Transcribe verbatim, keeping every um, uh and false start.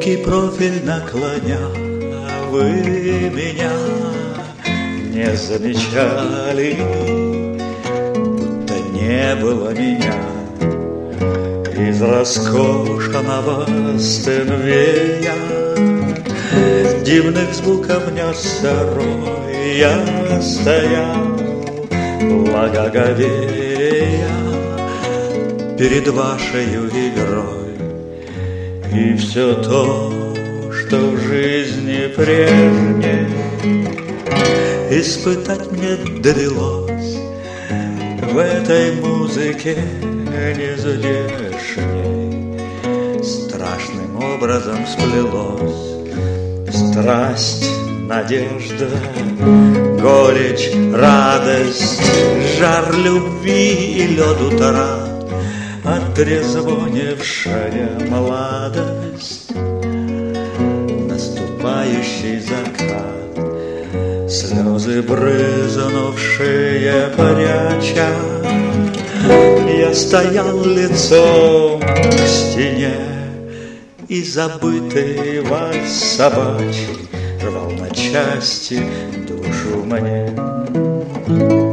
Хрупкий профиль наклоня, вы меня не замечали, будто не было меня. Из роскошного Стенвея дивных звуков несся рой. Я стоял, благоговея перед вашею игрой. И все то, что в жизни прежней испытать мне довелось, в этой музыке нездешней страшным образом сплелось. Страсть, надежда, горечь, радость, жар любви и лед утра, отрезвонившая молодость, наступающий закат, слезы, брызнувшие пряча. Я стоял лицом к стене, и забытый вальс собачий рвал на части душу мне.